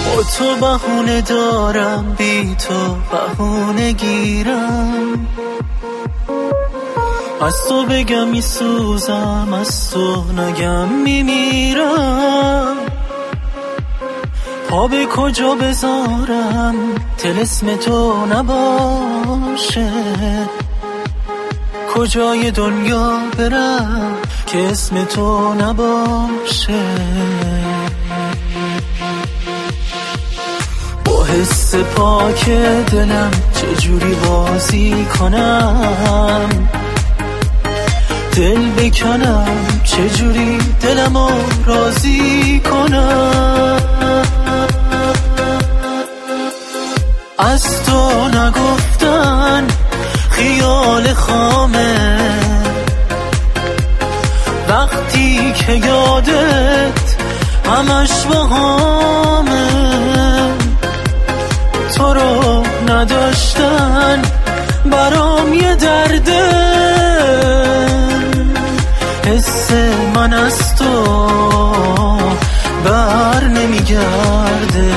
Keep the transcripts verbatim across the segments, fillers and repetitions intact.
با تو بهونه دارم، بی تو بهونه گیرم. از تو بگم می سوزم، از تو نگم می میرم. پا به کجا بذارم طلسم تو نباشه؟ کجای دنیا برم که اسم تو نباشه؟ با حس پاک دلم چجوری بازی کنم؟ دل بکنم چجوری دلمو راضی کنم؟ از تو نگفتن خیال خامه، وقتی که یادت همش بهامه. تو رو نداشتن برام یه درده، حس من از تو بر نمیگرده.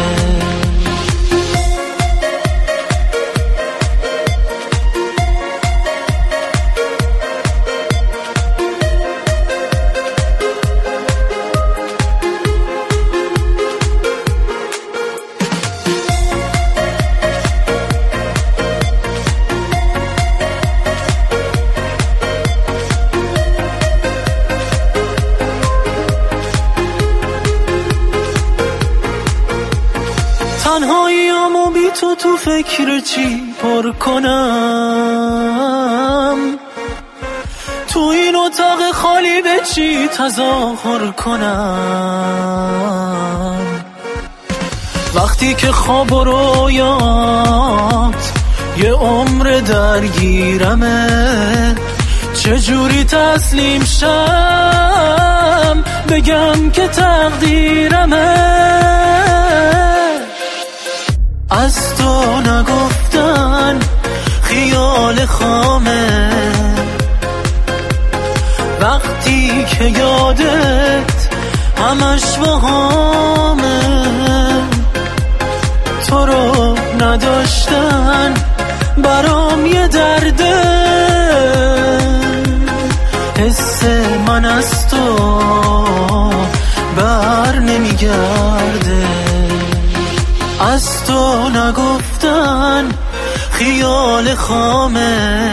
تنهایی‌امو بی تو تو فکر چی پر کنم؟ تو این اتاق خالی به چی تظاهر کنم؟ وقتی که خواب و رویات یه عمر درگیرمه، چجوری تسلیم شم بگم که تقدیرمه؟ از تو نگفتن خیال خامه، وقتی که یادت همش بهامه. تو رو نداشتن برام یه درده، حس من از تو بر نمیگرده. از تو نگفتن خیال خامه،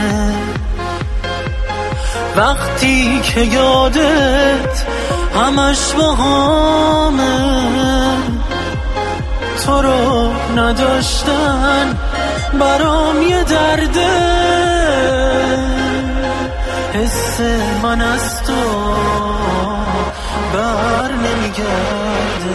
وقتی که یادت همش بهامه. تو رو نداشتن برام یه درده، حس من از تو بر نمیگرده.